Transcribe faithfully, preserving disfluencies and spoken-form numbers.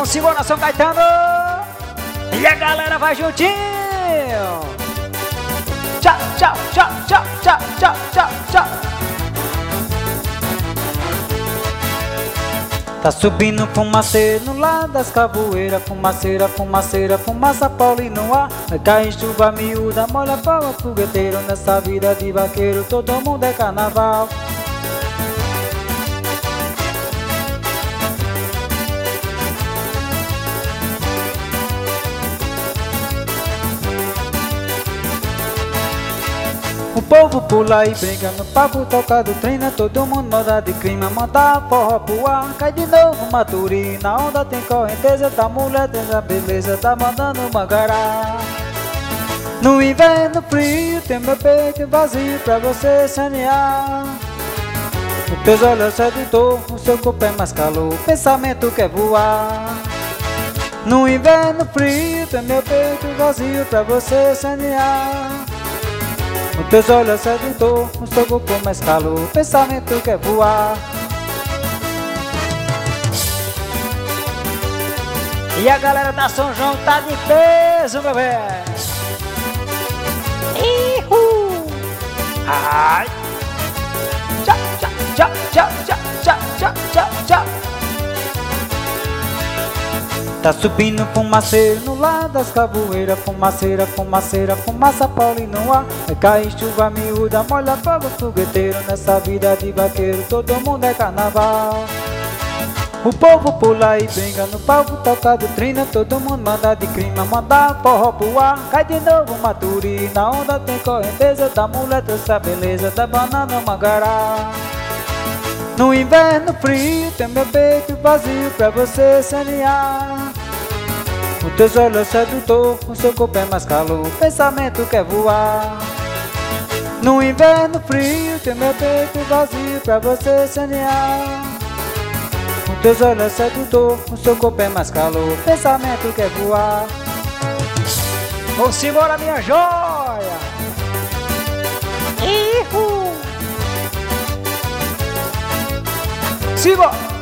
Vamos embora, São Caetano! E a galera vai juntinho! Tchau, tchau, tchau, tchau, tchau, tchau, tchau, tchau! Tá subindo fumaceiro lá das capoeiras, fumaceira, fumaceira, fumaça Pauli no ar. Vai cair chuva miúda, molha fogo fogueteiro. Nessa vida de vaqueiro todo mundo é carnaval. O povo pula e brinca no palco, toca do treina. Todo mundo moda de clima, manda forró pro ar. Cai de novo Maturi, na onda tem correnteza da mulher, tem a beleza, tá mandando mangará. No inverno frio tem meu peito vazio pra você sanear. Os teus olhos sedutor, o seu corpo é mais calor, o pensamento quer voar. No inverno frio tem meu peito vazio pra você sanear. Os teus olhos sedutor, o seu corpo mais calor, o pensamento quer voar. E a galera da São João tá de peso, bebê. Ihu! Ai! Tchau, tchau, tchau, tchau, tchau, tchau, tchau, tchau, tchau. Tá subindo fumaceiro no lado das capoeiras, fumaceira, fumaceira, fumaça Pauli no ar. Vai cair chuva miúda, molha fogo fogueteiro. Nessa vida de vaqueiro todo mundo é carnaval. O povo pula e brinca no palco, toca do trina. Todo mundo manda de clima, manda forró pro ar. Cai de novo Maturi, na onda tem correnteza da mulher, trouxe a beleza da banana mangará. No inverno frio tem meu peito vazio pra você sanear. Os teus olhos sedutor, o seu corpo é mais calor, o pensamento quer voar. No inverno frio tem meu peito vazio pra você sanear. Os teus olhos sedutor, o seu corpo é mais calor, o pensamento quer voar. Vamos embora, minha joia! Ihu! Siga!